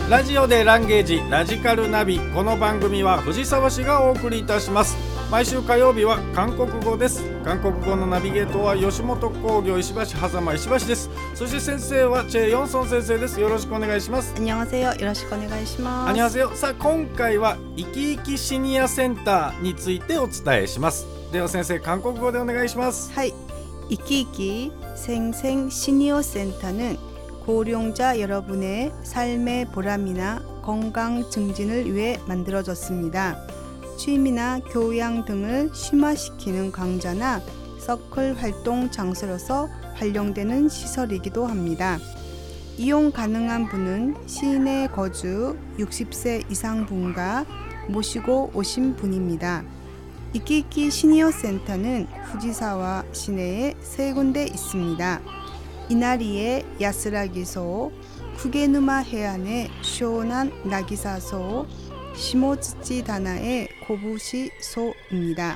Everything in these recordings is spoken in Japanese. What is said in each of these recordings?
ラジオでランゲージラジカルナビ。この番組は藤沢市がお送りいたします。毎週火曜日は韓国語です。韓国語のナビゲートは吉本興業石橋狭間石橋です。そして先生はチェ・ヨンソン先生です。よろしくお願いします。 안녕하세요。よろしくお願いします。 안녕하세요。さあ今回は生き生きシニアセンターについてお伝えします。では先生、韓国語でお願いします。 はい。生き生き생생 시니어 센터는 고령자 여러분의 삶의 보람이나 건강 증진을 위해 만들어졌습니다. 취미나 교양 등을 심화시키는 강좌나 서클 활동 장소로서 활용되는 시설이기도 합니다. 이용 가능한 분은 시내 거주 60세 이상 분과 모시고 오신 분입니다. 이키이키 시니어 센터는 후지사와 시내에 3군데 있습니다. 이나리의 야스라기소, 쿠게누마 해안의 시원한 나기사소, 시모츠치 다나의 고부시소입니다.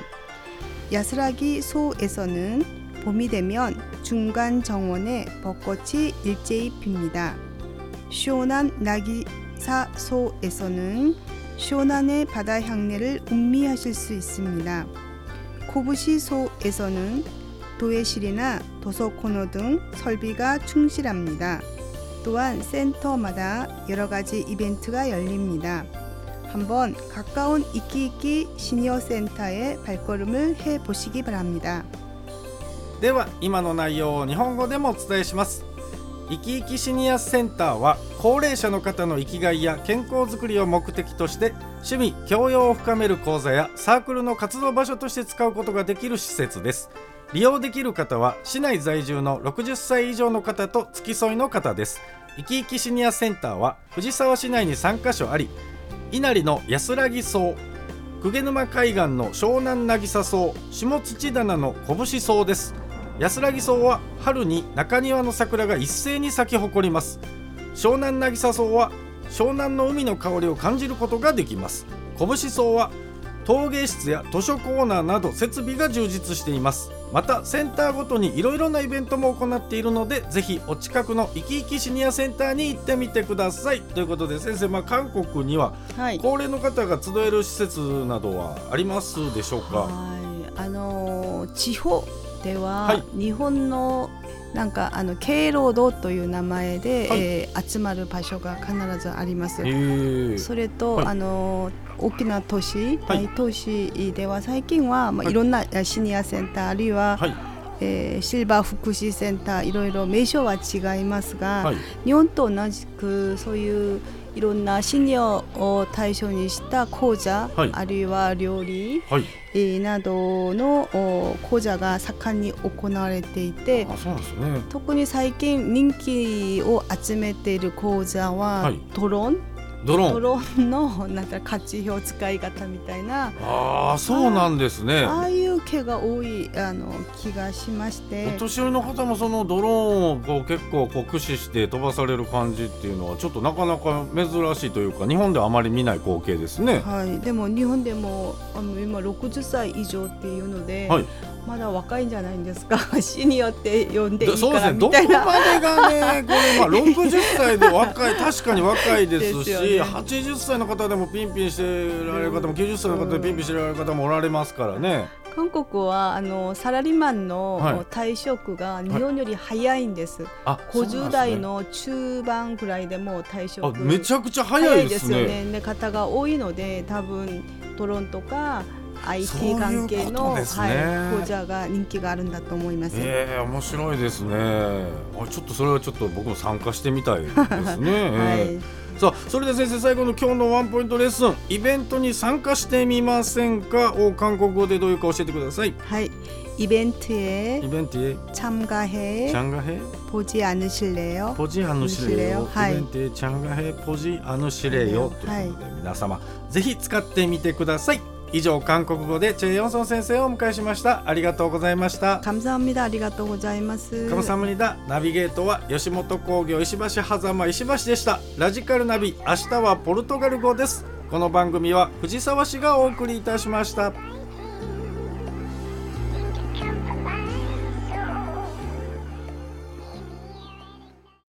야스라기소에서는 봄이 되면 중간 정원에 벚꽃이 일제히 핍니다. 시원한 나기사소에서는 시원한의 바다 향내를 음미하실 수 있습니다. 고부시소에서는 도예실이나 도서 코너 등 설비가 충실합니다. 또한 센터마다 여러 가지 이벤트가 열립니다. 한번 가까운 이키이키 시니어 센터에 발걸음을 해보시기 바랍니다. では今の内容を日本語でもお伝えします。生き生きシニアセンターは高齢者の方の生きがいや健康づくりを目的として趣味・教養を深める講座やサークルの活動場所として使うことができる施設です。利用できる方は市内在住の60歳以上の方と付き添いの方です。生き生きシニアセンターは藤沢市内に3カ所あり、稲荷の安らぎ荘、鵠沼海岸の湘南渚荘、下土棚の小節荘です。安らぎ荘は春に中庭の桜が一斉に咲き誇ります。湘南渚荘は湘南の海の香りを感じることができます。小節荘は陶芸室や図書コーナーなど設備が充実しています。またセンターごとにいろいろなイベントも行っているので、ぜひお近くの生き生きシニアセンターに行ってみてください。ということで先生、韓国には高齢の方が集える施設などはありますでしょうか？ 地方では、日本のなんか敬老堂という名前で、集まる場所が必ずあります。それと、大きな都市、大都市では最近は、いろんなシニアセンターあるいは、シルバー福祉センターいろいろ名称は違いますが、日本と同じくそういういろんなシニアを対象にした講座、あるいは料理、などの講座が盛んに行われていて、 そうなんですね。 特に最近人気を集めている講座は、ドローンのなんか活用使い方みたいな。 そうなんですね。 ああいう系が多い気がしまして、 お年寄りの方もそのドローンを結構駆使して飛ばされる感じっていうのはちょっとなかなか珍しいというか、日本ではあまり見ない光景ですね。 でも日本でも今60歳以上っていうので、まだ若いんじゃないんですか。シニアって呼んでいいからみたいな。 どこまでがね、これ60歳で若い確かに若いですし、80歳の方でもピンピンしてられる方も、90歳の方でピンピンしてられる方もおられますからね。 韓国はサラリーマンの退職が日本より早いんです。50代の中盤ぐらいでも退職めちゃくちゃ早いですよね。 で方が多いので、多分ドローンとかIT 関係の講座が人気があるんだと思います。 面白いですね。ちょっとそれはちょっと僕も参加してみたいですね。さあ、それで先生、最後の今日のワンポイントレッスン、イベントに参加してみませんかを韓国語でどういうか教えてください。 이벤트에 참가해 보지 않으실래요? 이벤트에 참가해 보지 않으실래요? ということで皆様ぜひ使ってみてください。以上、韓国語でチェ・ヨンソン先生をお迎えしました。ありがとうございました。 감사합니다。ありがとうございます。 감사합니다。ナビゲートは吉本興業石橋狭間石橋でした。ラジカルナビ、明日はポルトガル語です。この番組は藤沢市がお送りいたしました。